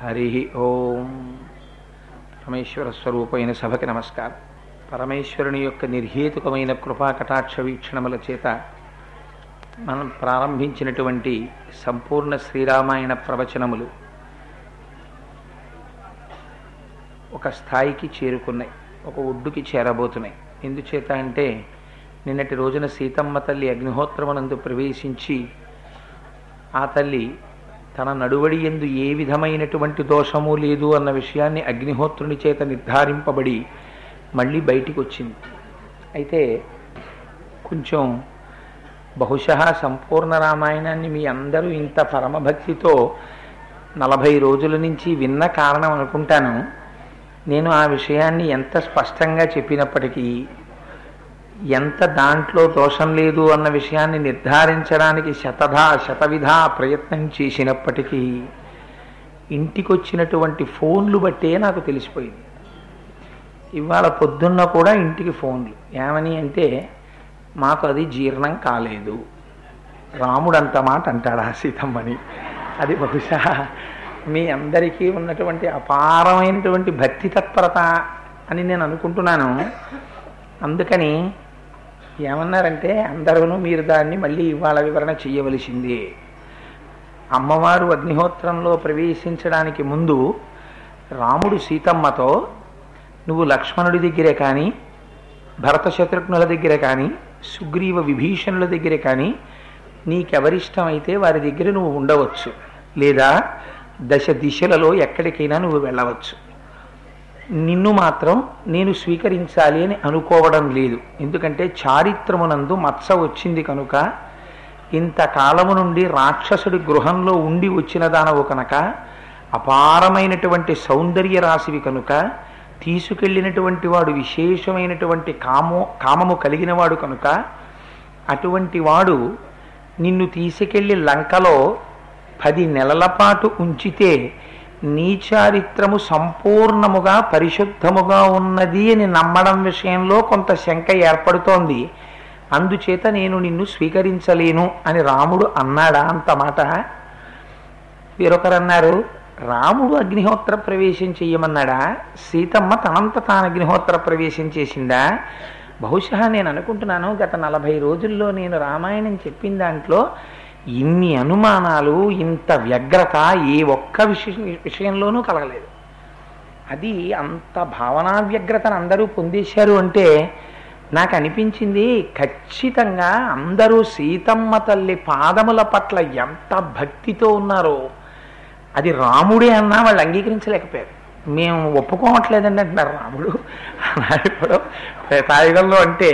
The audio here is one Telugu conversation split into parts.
హరి ఓం. పరమేశ్వర స్వరూపమైన సభకి నమస్కారం. పరమేశ్వరుని యొక్క నిర్హేతుకమైన కృపా కటాక్ష వీక్షణముల చేత మనం ప్రారంభించినటువంటి సంపూర్ణ శ్రీరామాయణ ప్రవచనములు ఒక స్థాయికి చేరుకున్నాయి, ఒక ఒడ్డుకి చేరబోతున్నాయి. ఎందుచేత అంటే నిన్నటి రోజున సీతమ్మ తల్లి అగ్నిహోత్రమునందు ప్రవేశించి ఆ తల్లి తన నడువడి యందు ఏ విధమైనటువంటి దోషము లేదు అన్న విషయాన్ని అగ్నిహోత్రుని చేత నిర్ధారింపబడి మళ్ళీ బయటికి వచ్చింది. అయితే కొంచెం బహుశా సంపూర్ణ రామాయణాన్ని మీ అందరూ ఇంత పరమభక్తితో 40 రోజుల నుంచి విన్న కారణం అనుకుంటాను. నేను ఆ విషయాన్ని ఎంత స్పష్టంగా చెప్పినప్పటికీ, ఎంత దాంట్లో దోషం లేదు అన్న విషయాన్ని నిర్ధారించడానికి శతవిధా ప్రయత్నం చేసినప్పటికీ ఇంటికి వచ్చినటువంటి ఫోన్లు బట్టే నాకు తెలిసిపోయింది. ఇవాళ పొద్దున్న కూడా ఇంటికి ఫోన్లు ఏమని అంటే, మాకు అది జీర్ణం కాలేదు, రాముడు అంత మాట అంటాడా సీతమ్మని. అది బహుశా మీ అందరికీ ఉన్నటువంటి అపారమైనటువంటి భక్తి తత్పరత అని నేను అనుకుంటున్నాను. అందుకని ఏమన్నారంటే, అందరూ మీరు దాన్ని మళ్ళీ ఇవాళ వివరణ చేయవలసిందే. అమ్మవారు అగ్నిహోత్రంలో ప్రవేశించడానికి ముందు రాముడు సీతమ్మతో, నువ్వు లక్ష్మణుడి దగ్గరే కానీ, భరత శత్రుఘ్నుల దగ్గర కానీ, సుగ్రీవ విభీషణుల దగ్గర కానీ నీకెవరిష్టమైతే వారి దగ్గర నువ్వు ఉండవచ్చు, లేదా 10 దిశలలో ఎక్కడికైనా నువ్వు వెళ్ళవచ్చు. నిన్ను మాత్రం నేను స్వీకరించాలి అని అనుకోవడం లేదు. ఎందుకంటే చారిత్రమునందు మత్స వచ్చింది కనుక, ఇంతకాలము నుండి రాక్షసుడి గృహంలో ఉండి వచ్చిన దానవు కనుక, అపారమైనటువంటి సౌందర్య రాశివి కనుక, తీసుకెళ్ళినటువంటి వాడు విశేషమైనటువంటి కామము కలిగిన వాడు కనుక, అటువంటి వాడు నిన్ను తీసుకెళ్ళి లంకలో 10 నెలల పాటు ఉంచితే నీ చారిత్రము సంపూర్ణముగా పరిశుద్ధముగా ఉన్నది అని నమ్మడం విషయంలో కొంత శంక ఏర్పడుతోంది. అందుచేత నేను నిన్ను స్వీకరించలేను అని రాముడు అన్నాడా? అంత మాట. వేరొకరు అన్నారు, రాముడు అగ్నిహోత్ర ప్రవేశం చెయ్యమన్నాడా, సీతమ్మ తనంత తాను అగ్నిహోత్ర ప్రవేశం చేసిందా? బహుశా నేను అనుకుంటున్నాను, గత 40 రోజుల్లో నేను రామాయణం చెప్పిన దాంట్లో ఇన్ని అనుమానాలు, ఇంత వ్యగ్రత ఏ ఒక్క విషయంలోనూ కలగలేదు. అది అంత భావనా వ్యగ్రతను అందరూ పొందేశారు అంటే నాకు అనిపించింది, ఖచ్చితంగా అందరూ సీతమ్మ తల్లి పాదముల పట్ల ఎంత భక్తితో ఉన్నారో అది రాముడే అన్నా వాళ్ళు అంగీకరించలేకపోయారు. మేము ఒప్పుకోవట్లేదండి అంటున్నారు. రాముడు ఇప్పుడు త్రేతాయుగంలో అంటే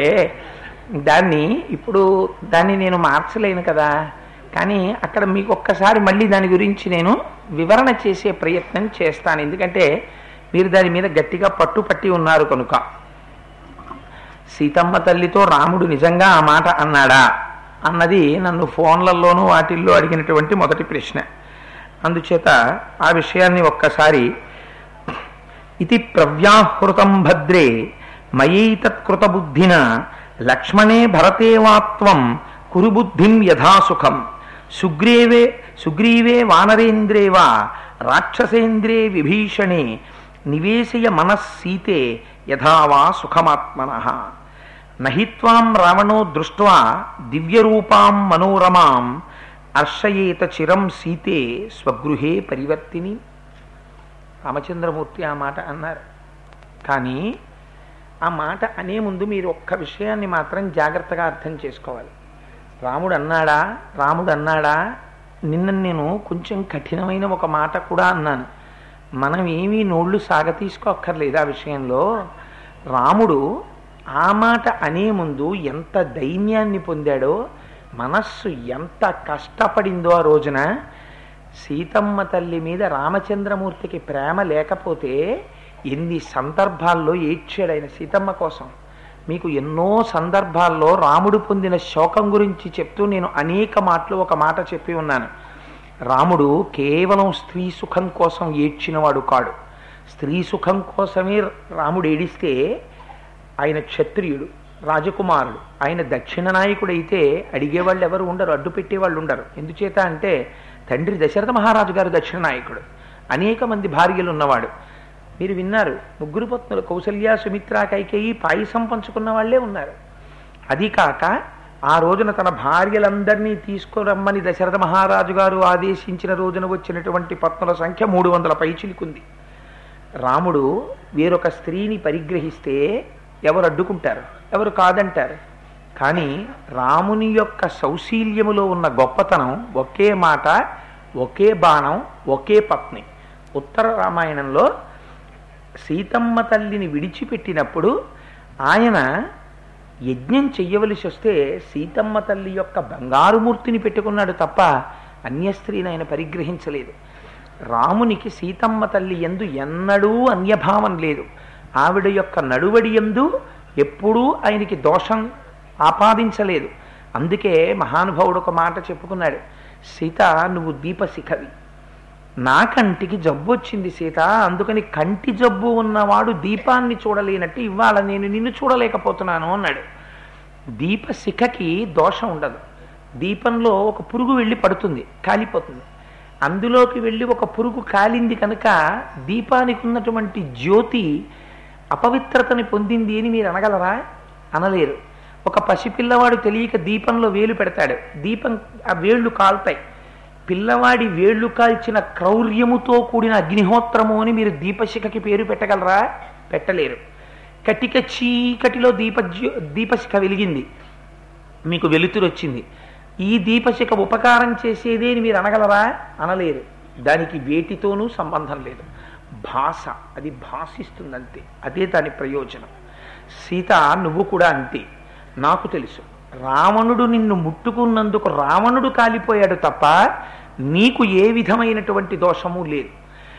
దాన్ని నేను మార్చలేను కదా. కానీ అక్కడ మీకు ఒక్కసారి మళ్ళీ దాని గురించి నేను వివరణ చేసే ప్రయత్నం చేస్తాను. ఎందుకంటే మీరు దాని మీద గట్టిగా పట్టుపట్టి ఉన్నారు కనుక. సీతమ్మ తల్లితో రాముడు నిజంగా ఆ మాట అన్నాడా అన్నది నన్ను ఫోన్లలోనూ వాటిల్లో అడిగినటువంటి మొదటి ప్రశ్న. అందుచేత ఆ విషయాన్ని ఒక్కసారి, ఇది ప్రవ్యాహృతం భద్రే మయైతత్కృత బుద్ధిన లక్ష్మణే భరతే వాత్వం కురుబుద్ధిం యథాసుఖం సుగ్రీవే వానరేంద్రేవా రాక్షసేంద్రే విభీషణే నివేశయ మనస్సీతే యథావా సుఖమాత్మనః నహి త్వాం రావణో దృష్ట్వా దివ్యరూపాం మనోరమాం అర్షయేత చిరం సీతే స్వగృహే పరివర్తిని. రామచంద్రమూర్తి ఆ మాట అన్నారు. కానీ ఆ మాట అనే ముందు మీరు ఒక్క విషయాన్ని మాత్రం జాగ్రత్తగా అర్థం చేసుకోవాలి. రాముడు అన్నాడా నిన్న నేను కొంచెం కఠినమైన ఒక మాట కూడా అన్నాను. మనం ఏమీ నోళ్ళు సాగతీసుకోక్కర్లేదు ఆ విషయంలో. రాముడు ఆ మాట అనే ముందు ఎంత దైన్యాన్ని పొందాడో, మనస్సు ఎంత కష్టపడిందో ఆ రోజున. సీతమ్మ తల్లి మీద రామచంద్రమూర్తికి ప్రేమ లేకపోతే ఎన్ని సందర్భాల్లో ఏడ్చాడు ఆయన సీతమ్మ కోసం. మీకు ఎన్నో సందర్భాల్లో రాముడు పొందిన శోకం గురించి చెప్తూ నేను అనేక మాటలు ఒక మాట చెప్పి ఉన్నాను. రాముడు కేవలం స్త్రీ సుఖం కోసం ఏడ్చినవాడు కాడు. స్త్రీ సుఖం కోసమే రాముడు ఏడిస్తే ఆయన క్షత్రియుడు, రాజకుమారుడు. ఆయన దక్షిణ నాయకుడైతే అడిగేవాళ్ళు ఎవరు ఉండరు, అడ్డు పెట్టేవాళ్ళు ఉండరు. ఎందుచేత అంటే తండ్రి దశరథ మహారాజు గారు దక్షిణ నాయకుడు, అనేక మంది భార్యలు ఉన్నవాడు. మీరు విన్నారు, ముగ్గురు పత్నులు కౌసల్య, సుమిత్ర, కైకేయి పాయసం పంచుకున్న వాళ్లే ఉన్నారు. అది కాక ఆ రోజున తన భార్యలందరినీ తీసుకురమ్మని దశరథ మహారాజు గారు ఆదేశించిన రోజున వచ్చినటువంటి పత్నుల సంఖ్య 300 పైచిలుకుంది. రాముడు వేరొక స్త్రీని పరిగ్రహిస్తే ఎవరు అడ్డుకుంటారు, ఎవరు కాదంటారు. కానీ రాముని యొక్క సౌశీల్యములో ఉన్న గొప్పతనం ఒకే మాట, ఒకే బాణం, ఒకే పత్ని. ఉత్తర రామాయణంలో సీతమ్మ తల్లిని విడిచిపెట్టినప్పుడు ఆయన యజ్ఞం చెయ్యవలసి వస్తే సీతమ్మ తల్లి యొక్క బంగారుమూర్తిని పెట్టుకున్నాడు తప్ప అన్య స్త్రీని ఆయన పరిగ్రహించలేదు. రామునికి సీతమ్మ తల్లి యందు ఎన్నడూ అన్యభావం లేదు. ఆవిడ యొక్క నడువడి యందు ఎప్పుడూ ఆయనకి దోషం ఆపాదించలేదు. అందుకే మహానుభావుడు ఒక మాట చెప్పుకున్నాడు, సీత నువ్వు దీపశిఖవి, నా కంటికి జబ్బు వచ్చింది సీత, అందుకని కంటి జబ్బు ఉన్నవాడు దీపాన్ని చూడలేనట్టు ఇవాళ నేను నిన్ను చూడలేకపోతున్నాను అన్నాడు. దీపశిఖకి దోషం ఉండదు. దీపంలో ఒక పురుగు వెళ్ళి పడుతుంది, కాలిపోతుంది. అందులోకి వెళ్ళి ఒక పురుగు కాలింది కనుక దీపానికి ఉన్నటువంటి జ్యోతి అపవిత్రతని పొందింది అని మీరు అనగలరా? అనలేరు. ఒక పసిపిల్లవాడు తెలియక దీపంలో వేలు పెడతాడు, దీపం ఆ వేళ్లు కాలుతాయి. పిల్లవాడి వేళ్లు కాల్చిన క్రౌర్యముతో కూడిన అగ్నిహోత్రము అని మీరు దీపశిఖకి పేరు పెట్టగలరా? పెట్టలేరు. కటిక చీకటిలో దీపశిఖ వెలిగింది, మీకు వెలుతురు వచ్చింది, ఈ దీపశిఖ ఉపకారం చేసేదే అని మీరు అనగలరా? అనలేరు. దానికి వేటితోనూ సంబంధం లేదు. భాష, అది భాషిస్తుందంతే, అదే దాని ప్రయోజనం. సీత నువ్వు కూడా అంతే. నాకు తెలుసు, రావణుడు నిన్ను ముట్టుకున్నందుకు రావణుడు కాలిపోయాడు తప్ప నీకు ఏ విధమైనటువంటి దోషము లేదు.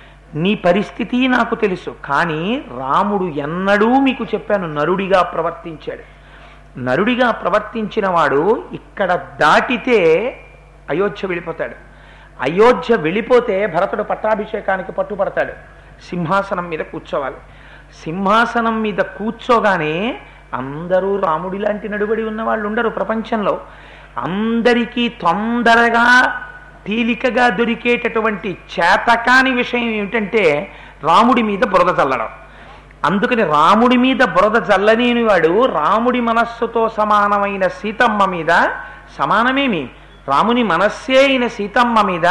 నీ పరిస్థితి నాకు తెలుసు. కానీ రాముడు ఎన్నడూ మీకు చెప్పాను, నరుడిగా ప్రవర్తించాడు. నరుడిగా ప్రవర్తించిన వాడు ఇక్కడ దాటితే అయోధ్య వెళ్ళిపోతాడు. అయోధ్య వెళ్ళిపోతే భరతుడు పట్టాభిషేకానికి పట్టుపడతాడు, సింహాసనం మీద కూర్చోవాలి. సింహాసనం మీద కూర్చోగానే అందరూ రాముడి లాంటి నడుబడి ఉన్న వాళ్ళు ఉండరు ప్రపంచంలో. అందరికీ తొందరగా తేలికగా దొరికేటటువంటి చేతకాని విషయం ఏమిటంటే రాముడి మీద బురద చల్లడం. అందుకని రాముడి మీద బురద చల్లనేని వాడు రాముడి మనస్సుతో సమానమైన సీతమ్మ మీద, సమానమేమి రాముని మనస్సే అయిన సీతమ్మ మీద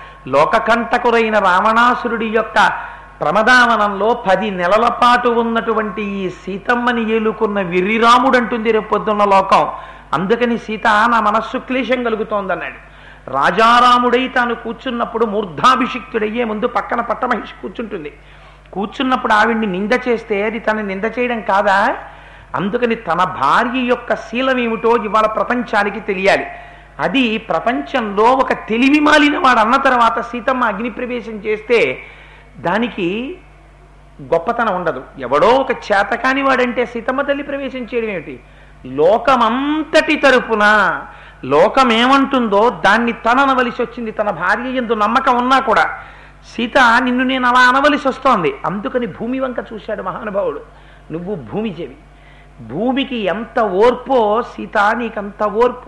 లోకకంటకురైన రావణాసురుడి యొక్క ప్రమదావనంలో 10 నెలల పాటు ఉన్నటువంటి ఈ సీతమ్మని ఏలుకున్న విర్రిరాముడు అంటుంది రేపు పొద్దున్న లోకం. అందుకని సీత నా మనస్సు క్లేశం కలుగుతోందన్నాడు. రాజారాముడై తాను కూర్చున్నప్పుడు మూర్ధాభిషిక్తుడయ్యే ముందు పక్కన పట్టమహిషి కూర్చుంటుంది. కూర్చున్నప్పుడు ఆవిడ్ని నింద చేస్తే అది తన నింద చేయడం కాదా? అందుకని తన భార్య యొక్క శీలం ఏమిటో ఇవాళ ప్రపంచానికి తెలియాలి. అది ప్రపంచంలో ఒక తెలివి మాలిన వాడు అన్న తర్వాత సీతమ్మ అగ్నిప్రవేశం చేస్తే దానికి గొప్పతనం ఉండదు. ఎవడో ఒక చేతకాని వాడంటే సీతమ్మ తల్లి ప్రవేశం చేయడం ఏమిటి? లోకమంతటి తరపున లోకమేమంటుందో దాన్ని తన అనవలసి వచ్చింది. తన భార్య యందు నమ్మకం ఉన్నా కూడా సీత నిన్ను నేను అలా అనవలసి వస్తోంది. అందుకని భూమి వంక చూశాడు మహానుభావుడు, నువ్వు భూమి చెవి, భూమికి ఎంత ఓర్పో సీత నీకంత ఓర్పు.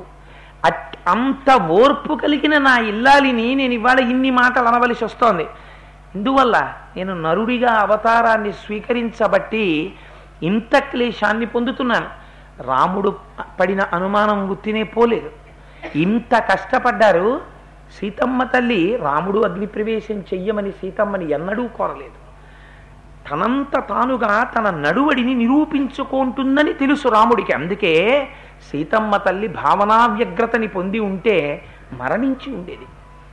అంత ఓర్పు కలిగిన నా ఇల్లాలిని నేను ఇవాళ ఇన్ని మాటలు అనవలసి వస్తోంది. ఇందువల్ల నేను నరుడిగా అవతారాన్ని స్వీకరించబట్టి ఇంత క్లేశాన్ని పొందుతున్నాను. రాముడు పడిన అనుమానం గుర్తినే పోలేదు. ఇంత కష్టపడ్డారు. సీతమ్మ తల్లి రాముడు అగ్నిప్రవేశం చెయ్యమని సీతమ్మని ఎన్నడూ కోరలేదు. తనంత తానుగా తన నడువడిని నిరూపించుకుంటుందని తెలుసు రాముడికి. అందుకే సీతమ్మ తల్లి భావనా వ్యగ్రతని పొంది ఉంటే మరణించి ఉండేది.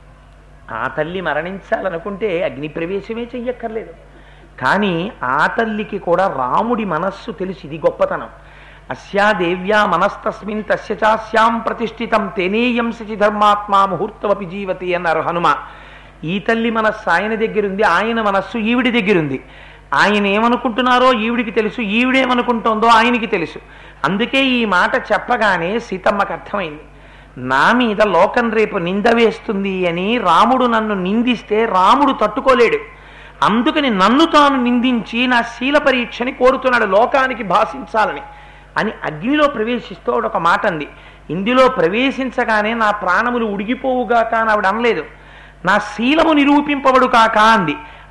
ఆ తల్లి మరణించాలనుకుంటే అగ్నిప్రవేశమే చెయ్యక్కర్లేదు. కానీ ఆ తల్లికి కూడా రాముడి మనస్సు తెలిసి, ఇది గొప్పతనం. అస్యా దేవ్యా మనస్తస్మిన్ తస్య చాస్యాం ప్రతిష్ఠితం తేనేయం శచి ధర్మాత్మా ముహూర్తమపి జీవతి అన్నారు హనుమ. ఈ తల్లి మనస్సు ఆయన దగ్గరుంది, ఆయన మనస్సు ఈవిడి దగ్గరుంది. ఆయన ఏమనుకుంటున్నారో ఈవిడికి తెలుసు, ఈవిడేమనుకుంటోందో ఆయనకి తెలుసు. అందుకే ఈ మాట చెప్పగానే సీతమ్మకు అర్థమైంది, నా మీద లోకం రేపు నింద వేస్తుంది అని రాముడు నన్ను నిందిస్తే రాముడు తట్టుకోలేడు. అందుకని నన్ను తాను నిందించి నా శీల పరీక్షని కోరుతున్నాడు, లోకానికి భాషించాలని అని అగ్నిలో ప్రవేశిస్తూ ఒక మాట అంది. ఇందులో ప్రవేశించగానే నా ప్రాణములు ఉడిగిపోవుగాక అని ఆవిడ అనలేదు, నా శీలము నిరూపింపబడు కాక అంది.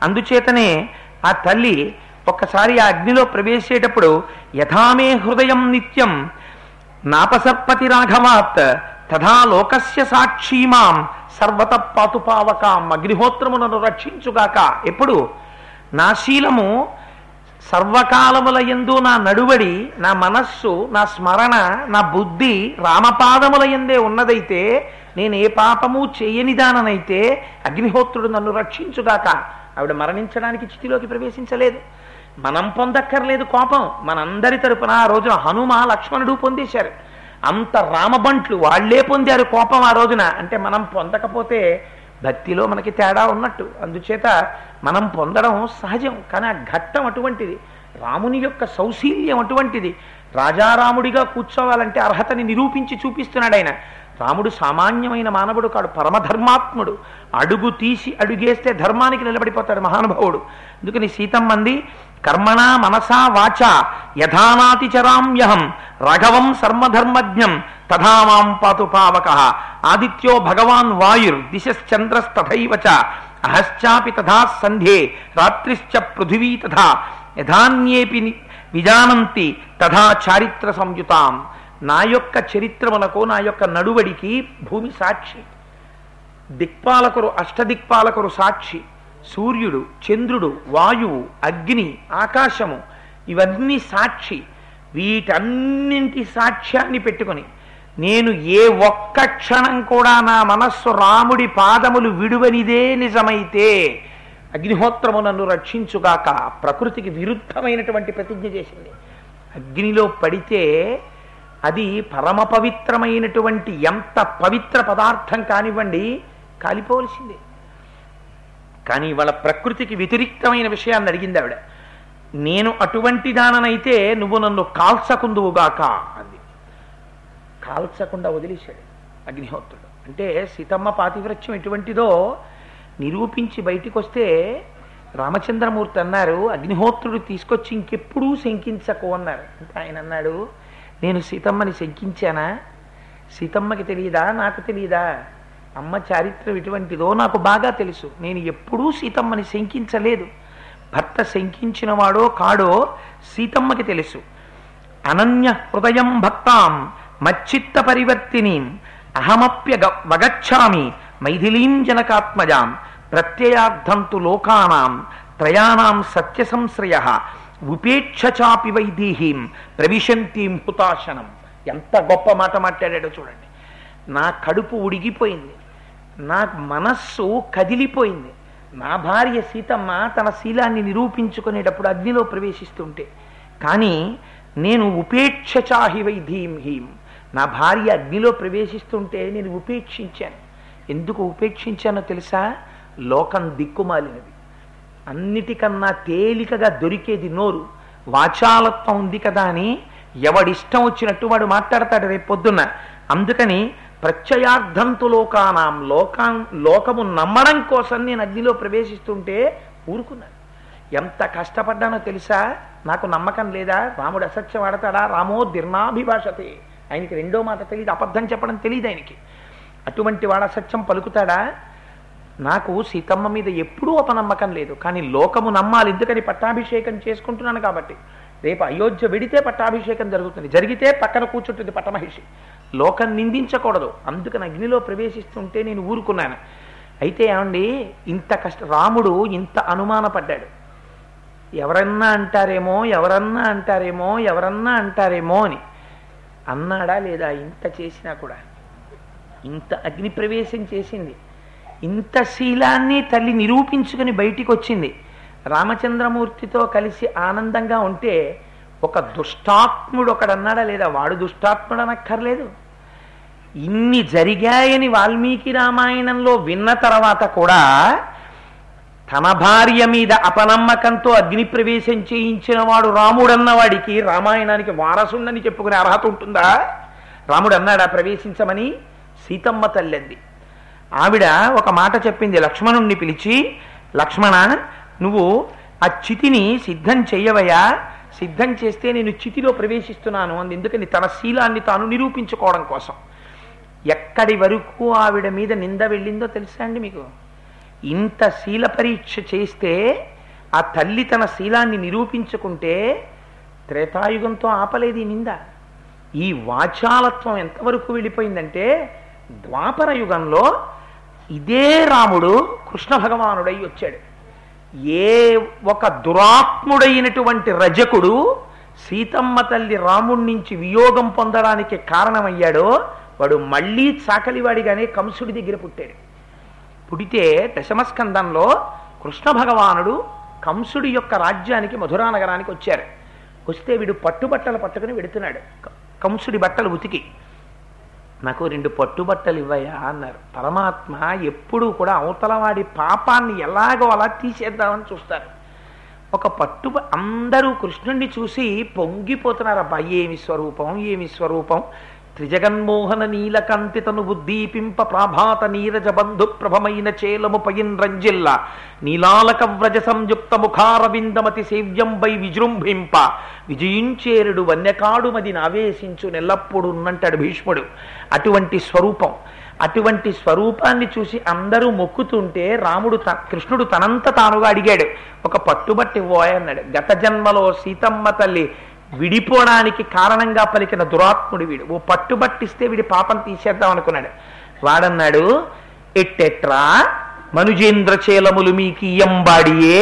అందుచేతనే ఆ తల్లి ఒక్కసారి ఆ అగ్నిలో ప్రవేశేటప్పుడు యథామే హృదయం నిత్యం నాపసర్పతి రాఘవాత్ తథా లోకస్య సాక్షీమాం సర్వత పాతుపావకాం, అగ్నిహోత్రమునను రక్షించుగాక. ఎప్పుడు నా శీలము సర్వకాలముల యందు నా నడువడి, నా మనస్సు, నా స్మరణ, నా బుద్ధి రామపాదముల యందే ఉన్నదైతే, నేను ఏ పాపము చేయనిదాననైతే అగ్నిహోత్రుడు నన్ను రక్షించుగాక. ఆవిడ మరణించడానికి చితిలోకి ప్రవేశించలేదు. మనం పొందక్కర్లేదు కోపం. మనందరి తరపున ఆ రోజున హనుమ లక్ష్మణుడు పొందేశారు. అంత రామబంట్లు వాళ్లే పొందారు కోపం ఆ రోజున. అంటే మనం పొందకపోతే భక్తిలో మనకి తేడా ఉన్నట్టు. అందుచేత మనం పొందడం సహజం. కానీ ఆ ఘట్టం అటువంటిది, రాముని యొక్క సౌశీల్యం అటువంటిది. రాజారాముడిగా కూర్చోవాలంటే అర్హతని నిరూపించి చూపిస్తున్నాడు ఆయన. రాముడు సామాన్యమైన మానవుడు కాడు, పరమధర్మాత్ముడు. అడుగు తీసి అడుగేస్తే ధర్మానికి నిలబడిపోతాడు మహానుభావుడు. అందుకని సీతమ్మంది కర్మణా మనసా వాచా యథానాతి చరామ్యహం రాఘవం సర్వధర్మజ్ఞం తథా మాం పాతు పావకః. ఆదిత్యో భగవాన్ వాయుర్ దిశశ్చంద్రస్తథైవ చ అహశ్చాపి తథా సంధ్యే రాత్రిశ్చ పృథివీ తథా యథాన్యేపి విజానంతి తథా చారిత్ర సంయుతాం. నా యొక్క చరిత్రములకు, నా యొక్క నడువడికి భూమి సాక్షి, దిక్పాలకురు అష్టదిక్పాలకురు సాక్షి, సూర్యుడు, చంద్రుడు, వాయువు, అగ్ని, ఆకాశము ఇవన్నీ సాక్షి. వీటన్నింటి సాక్ష్యాన్ని పెట్టుకొని నేను ఏ ఒక్క క్షణం కూడా నా మనస్సు రాముడి పాదములు విడువనిదే నిజమైతే అగ్నిహోత్రము నన్ను రక్షించుగాక. ప్రకృతికి విరుద్ధమైనటువంటి ప్రతిజ్ఞ చేసింది. అగ్నిలో పడితే అది పరమ పవిత్రమైనటువంటి ఎంత పవిత్ర పదార్థం కానివ్వండి కాలిపోవలసిందే. కానీ వాళ్ళ ప్రకృతికి వ్యతిరిక్తమైన విషయాన్ని అడిగింది ఆవిడ. నేను అటువంటి దాననైతే నువ్వు నన్ను కాల్చకుందువుగాక అంది. కాల్చకుండా వదిలేశాడు అగ్నిహోత్రుడు. అంటే సీతమ్మ పాతివ్రత్యం ఎటువంటిదో నిరూపించి బయటికి వస్తే రామచంద్రమూర్తి అన్నారు, అగ్నిహోత్రుడు తీసుకొచ్చి ఇంకెప్పుడూ శంకించకు అన్నారు. అంటే ఆయన అన్నాడు, నేను సీతమ్మని శంకించానా? సీతమ్మకి తెలియదా? నాకు తెలియదా? అమ్మ చారిత్రం ఎటువంటిదో నాకు బాగా తెలుసు. నేను ఎప్పుడూ సీతమ్మని శంకించలేదు. భర్త శంకించిన వాడో కాడో సీతమ్మకి తెలుసు. అనన్య హృదయం భక్తాం మచ్చిత్త పరివర్తిని అహమప్య వగచ్చామి మైథిలీం జనకాత్మజాం ప్రత్యయార్థంతు లోకానాం త్రయాణం సత్య సంశ్రయ ఉపేక్ష చాపి వైదేహీం ప్రవిశంతీం హుతాశనం. ఎంత గొప్ప మాట మాట్లాడాడో చూడండి. నా కడుపు ఉడిగిపోయింది, నా మనస్సు కదిలిపోయింది. నా భార్య సీతమ్మ తన శీలాన్ని నిరూపించుకునేటప్పుడు అగ్నిలో ప్రవేశిస్తుంటే, కానీ నేను ఉపేక్ష చాహి వైధీం హీం, నా భార్య అగ్నిలో ప్రవేశిస్తుంటే నేను ఉపేక్షించాను. ఎందుకు ఉపేక్షించానో తెలుసా? లోకం దిక్కుమాలినది, అన్నిటికన్నా తేలికగా దొరికేది నోరు. వాచాలత్వం ఉంది కదా అని ఎవడిష్టం వచ్చినట్టు వాడు మాట్లాడతాడు రేపు పొద్దున్న. అందుకని ప్రత్యయార్థంతు లోకానాం, లోకము నమ్మడం కోసం నేను అగ్నిలో ప్రవేశిస్తుంటే ఊరుకున్నాను. ఎంత కష్టపడ్డానో తెలుసా? నాకు నమ్మకం లేదా? రాముడు అసత్యం ఆడతాడా? రామో దీర్ణాభిభాషతే. ఆయనకి రెండో మాట తెలియదు, అబద్ధం చెప్పడం తెలియదు ఆయనకి. అటువంటి వాడు అసత్యం పలుకుతాడా? నాకు సీతమ్మ మీద ఎప్పుడూ అపనమ్మకం లేదు, కానీ లోకము నమ్మాలి. ఎందుకని? పట్టాభిషేకం చేసుకుంటున్నాను కాబట్టి. రేపు అయోధ్య వెడితే పట్టాభిషేకం జరుగుతుంది, జరిగితే పక్కన కూర్చుంటుంది పట్టమహిషి. లోకం నిందించకూడదు. అందుకని అగ్నిలో ప్రవేశిస్తుంటే నేను ఊరుకున్నాను. అయితే ఏమండి, ఇంత రాముడు ఇంత అనుమానపడ్డాడు. ఎవరన్నా అంటారేమో, ఎవరన్నా అంటారేమో, ఎవరన్నా అంటారేమో అని అన్నాడా లేదా? ఇంత చేసినా కూడా, ఇంత అగ్ని ప్రవేశం చేసింది, ఇంత శీలాన్ని తల్లి నిరూపించుకుని బయటికి వచ్చింది. రామచంద్రమూర్తితో కలిసి ఆనందంగా ఉంటే ఒక దుష్టాత్ముడు ఒకడన్నాడా లేదా? వాడు దుష్టాత్ముడు అనక్కర్లేదు. ఇన్ని జరిగాయని వాల్మీకి రామాయణంలో విన్న తర్వాత కూడా తన భార్య మీద అపనమ్మకంతో అగ్ని ప్రవేశం చేయించిన వాడు రాముడన్న వాడికి రామాయణానికి వారసుండని చెప్పుకునే అర్హత ఉంటుందా? రాముడు అన్నాడా ప్రవేశించమని? సీతమ్మ తల్లింది. ఆవిడ ఒక మాట చెప్పింది లక్ష్మణుణ్ణి పిలిచి, లక్ష్మణ, నువ్వు ఆ చితిని సిద్ధం చెయ్యవయా, సిద్ధం చేస్తే నేను చితిలో ప్రవేశిస్తున్నాను అంది. ఎందుకని? తన శీలాన్ని తాను నిరూపించుకోవడం కోసం. ఎక్కడి వరకు ఆవిడ మీద నింద వెళ్ళిందో తెలుసా అండి మీకు? ఇంత శీల పరీక్ష చేస్తే ఆ తల్లి తన శీలాన్ని నిరూపించుకుంటే త్రేతాయుగంతో ఆపలేదు ఈ నింద. ఈ వాచాలత్వం ఎంతవరకు వెళ్ళిపోయిందంటే ద్వాపర యుగంలో ఇదే రాముడు కృష్ణ భగవానుడై వచ్చాడు. ఏ ఒక దురాత్ముడైనటువంటి రజకుడు సీతమ్మ తల్లి రాముడి నుంచి వియోగం పొందడానికి కారణమయ్యాడో వాడు మళ్ళీ చాకలివాడిగానే కంసుడి దగ్గర పుట్టాడు. పుడితే దశమస్కందంలో కృష్ణ భగవానుడు కంసుడి యొక్క రాజ్యానికి మధురా నగరానికి వచ్చారు. వస్తే వీడు పట్టుబట్టలు పట్టుకుని వెడుతున్నాడు. కంసుడి బట్టలు ఉతికి, నాకు 2 పట్టుబట్టలు ఇవ్వయా అన్నారు. పరమాత్మ ఎప్పుడూ కూడా అవతలవాడి పాపాన్ని ఎలాగో అలా తీసేద్దామని చూస్తారు. ఒక అందరూ కృష్ణుణ్ణి చూసి పొంగిపోతున్నారు. అబ్బా ఏమి స్వరూపం, ఏమి స్వరూపం! త్రిజగన్మోహన నీలకంతితను బుద్ధీపింప ప్రాభాత నీరజ బంధు ప్రభమైన చేలము పయిన్ రంజిల్ల నీలాలక వ్రజ సంయుక్త ముఖారవిందమతి సేవ్యంబై విజృంభింప విజయించేరుడు వన్యకాడు మది నావేశించు నెల్లప్పుడు ఉన్నంటాడు భీష్ముడు. అటువంటి స్వరూపం, అటువంటి స్వరూపాన్ని చూసి అందరూ మొక్కుతుంటే రాముడు కృష్ణుడు తనంత తానుగా అడిగాడు, ఒక పట్టుబట్టి ఇవ్వోయన్నాడు. గత జన్మలో సీతమ్మ తల్లి విడిపోవడానికి కారణంగా పలికిన దురాత్ముడు వీడు. ఓ పట్టుబట్టిస్తే వీడి పాపం తీసేద్దాం అనుకున్నాడు. వాడన్నాడు, ఎట్టెట్రా మనుజేంద్ర చేలములు మీకు ఇయంబాడియే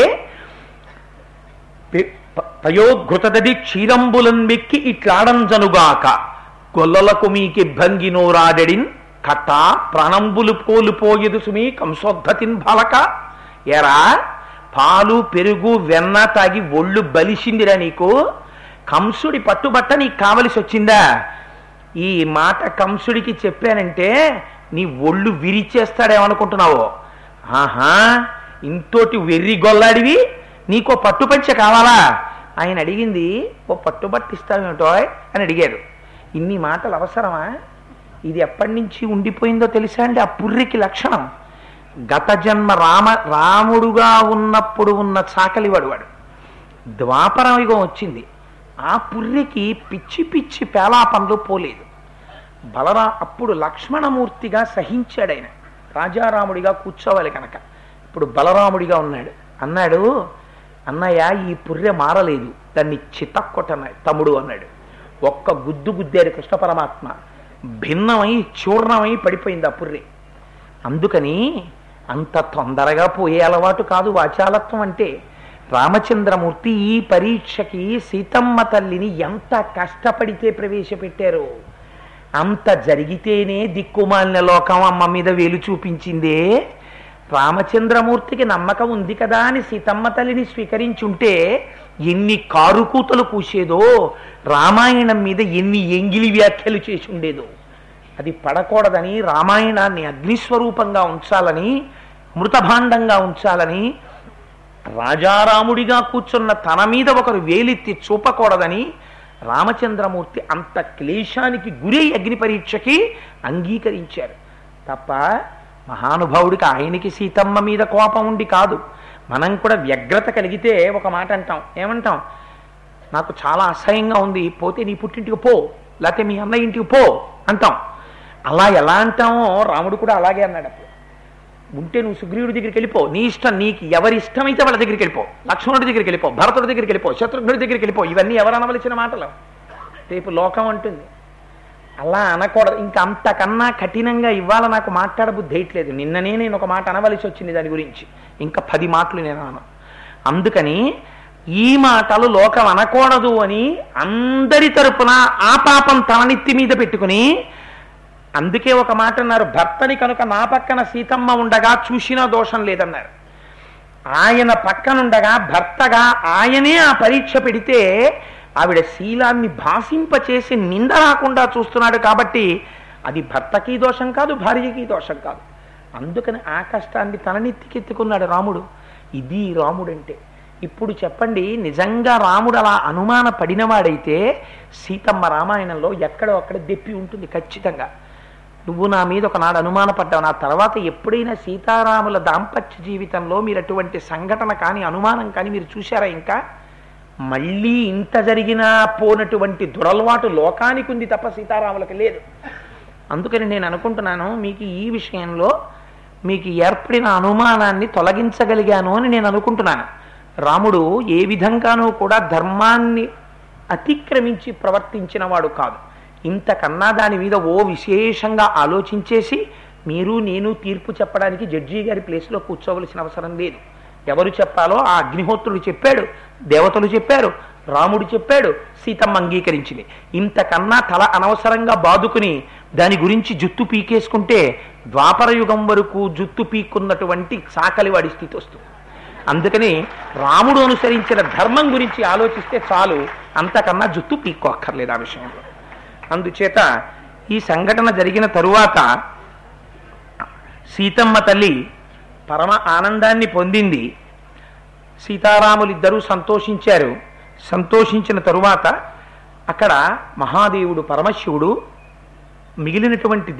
పయోఘృతదది క్షీరంబులన్ మెక్కి ఇట్లాడంజనుగాక గొల్లలకు మీకి భంగినోరాడెడిన్ కథ ప్రాణంబులు పోలుపోయేదు సుమీ కంసోద్ధతిన్ బాలక. ఎరా పాలు పెరుగు వెన్న తాగి ఒళ్ళు బలిసిందిరా నీకు? కంసుడి పట్టుబట్ట నీకు కావలసి వచ్చిందా? ఈ మాట కంసుడికి చెప్పానంటే నీ ఒళ్ళు విరిచేస్తాడేమనుకుంటున్నావో? ఆహా, ఇంతోటి వెర్రి గొల్లాడివి, నీకో పట్టుపంచ కావాలా? ఆయన అడిగింది ఓ పట్టుబట్టిస్తావేమిటో అని అడిగారు. ఇన్ని మాటలు అవసరమా? ఇది ఎప్పటి నుంచి ఉండిపోయిందో తెలుసా అండి? ఆ పుర్రికి లక్షణం. గత జన్మ రాముడుగా ఉన్నప్పుడు ఉన్న చాకలివాడు వాడు. ద్వాపరయుగం వచ్చింది, ఆ పుర్రికి పిచ్చి పిచ్చి పేలాపంలో పోలేదు. అప్పుడు లక్ష్మణమూర్తిగా సహించాడు ఆయన, రాజారాముడిగా కూర్చోవాలి కనుక. ఇప్పుడు బలరాముడిగా ఉన్నాడు. అన్నాడు, అన్నయ్య ఈ పుర్రె మారలేదు, దాన్ని చితక్కొట్టన్నాడు తమ్ముడు అన్నాడు. ఒక్క గుద్దు గుద్దారు కృష్ణ పరమాత్మ, భిన్నమై చూర్ణమై పడిపోయింది ఆ పుర్రె. అందుకని అంత తొందరగా పోయే అలవాటు కాదు వాచాలత్వం అంటే. రామచంద్రమూర్తి ఈ పరీక్షకి సీతమ్మ తల్లిని ఎంత కష్టపడితే ప్రవేశపెట్టారు. అంత జరిగితేనే దిక్కుమాలిన లోకం అమ్మ మీద వేలు చూపించిందే. రామచంద్రమూర్తికి నమ్మకం ఉంది కదా అని సీతమ్మ తల్లిని స్వీకరించుంటే ఎన్ని కారుకూతలు కూసేదో, రామాయణం మీద ఎన్ని ఎంగిలి వ్యాఖ్యలు చేసి ఉండేదో. అది పడకూడదని రామాయణాన్ని అగ్నిస్వరూపంగా ఉంచాలని, మృతభాండంగా ఉంచాలని, రాజారాముడిగా కూర్చున్న తన మీద ఒకరు వేలెత్తి చూపకూడదని రామచంద్రమూర్తి అంత క్లేశానికి గురై అగ్ని పరీక్షకి అంగీకరించారు తప్ప మహానుభావుడికి ఆయనకి సీతమ్మ మీద కోపం ఉండి కాదు. మనం కూడా వ్యగ్రత కలిగితే ఒక మాట అంటాం, ఏమంటాం? నాకు చాలా అసహ్యంగా ఉంది, పోతే నీ పుట్టింటికి పో, లేకపోతే మీ అన్న ఇంటికి పో అంటాం. అలా ఎలా అంటామో రాముడు కూడా అలాగే అన్నాడు. అప్పుడు ఉంటే నువ్వు సుగ్రీవుడి దగ్గరికి వెళ్ళిపో, నీ ఇష్టం, నీకు ఎవరి ఇష్టమైతే వాళ్ళ దగ్గరికి వెళ్ళిపో, లక్ష్మణుడి దగ్గరికి వెళ్ళిపో, భరతుడి దగ్గరికి వెళ్ళిపో, శత్రుఘ్నుడి దగ్గరికి వెళ్ళిపో. ఇవన్నీ ఎవరు అనవలసిన మాటలు? రేపు లోకం అంటుంది. అలా అనకూడదు. ఇంకా అంతకన్నా కఠినంగా ఇవాళ నాకు మాట్లాడబుద్ధి వేయట్లేదు. నిన్ననే నేను ఒక మాట అనవలసి వచ్చింది దాని గురించి, ఇంకా 10 మాటలు నేను అన్నాను. అందుకని ఈ మాటలు లోకం అనకూడదు అని అందరి తరపున ఆ పాపం తలనెత్తి మీద పెట్టుకుని, అందుకే ఒక మాట అన్నారు, భర్తని కనుక నా పక్కన సీతమ్మ ఉండగా చూసినా దోషం లేదన్నారు. ఆయన పక్కనుండగా భర్తగా ఆయనే ఆ పరీక్ష పెడితే ఆవిడ శీలాన్ని భాషింపచేసి నింద రాకుండా చూస్తున్నాడు కాబట్టి అది భర్తకి దోషం కాదు, భార్యకి దోషం కాదు. అందుకని ఆ కష్టాన్ని తలనెత్తికెత్తుకున్నాడు రాముడు. ఇది రాముడంటే. ఇప్పుడు చెప్పండి, నిజంగా రాముడు అలా అనుమాన పడినవాడైతే సీతమ్మ రామాయణంలో ఎక్కడో అక్కడ దెప్పి ఉంటుంది ఖచ్చితంగా. నువ్వు నా మీద ఒకనాడు అనుమానపడ్డావు, నా తర్వాత ఎప్పుడైనా సీతారాముల దాంపత్య జీవితంలో మీరు అటువంటి సంఘటన కానీ అనుమానం కానీ మీరు చూశారా? ఇంకా మళ్ళీ ఇంత జరిగినా పోనటువంటి దురలవాటు లోకానికి ఉంది తప్ప సీతారాములకి లేదు. అందుకని నేను అనుకుంటున్నాను, మీకు ఈ విషయంలో మీకు ఏర్పడిన అనుమానాన్ని తొలగించగలిగాను అని నేను అనుకుంటున్నాను. రాముడు ఏ విధంగానూ కూడా ధర్మాన్ని అతిక్రమించి ప్రవర్తించిన వాడు కాదు. ఇంతకన్నా దాని మీద విశేషంగా ఆలోచించేసి మీరు నేను తీర్పు చెప్పడానికి జడ్జి గారి ప్లేస్లో కూర్చోవలసిన అవసరం లేదు. ఎవరు చెప్పాలో ఆ అగ్నిహోత్రుడు చెప్పాడు, దేవతలు చెప్పారు, రాముడు చెప్పాడు, సీతమ్మ అంగీకరించింది. ఇంతకన్నా తల అనవసరంగా బాదుకుని దాని గురించి జుత్తు పీకేసుకుంటే ద్వాపర యుగం వరకు జుత్తు పీక్కున్నటువంటి సాకలివాడి స్థితి వస్తుంది. అందుకని రాముడు అనుసరించిన ధర్మం గురించి ఆలోచిస్తే చాలు, అంతకన్నా జుత్తు పీక్కోక్కర్లేదు ఆ విషయంలో. అందుచేత ఈ సంఘటన జరిగిన తరువాత సీతమ్మ తల్లి పరమ ఆనందాన్ని పొందింది. సీతారాములిద్దరూ సంతోషించారు. సంతోషించిన తరువాత అక్కడ మహాదేవుడు పరమశివుడు మిగిలినటువంటి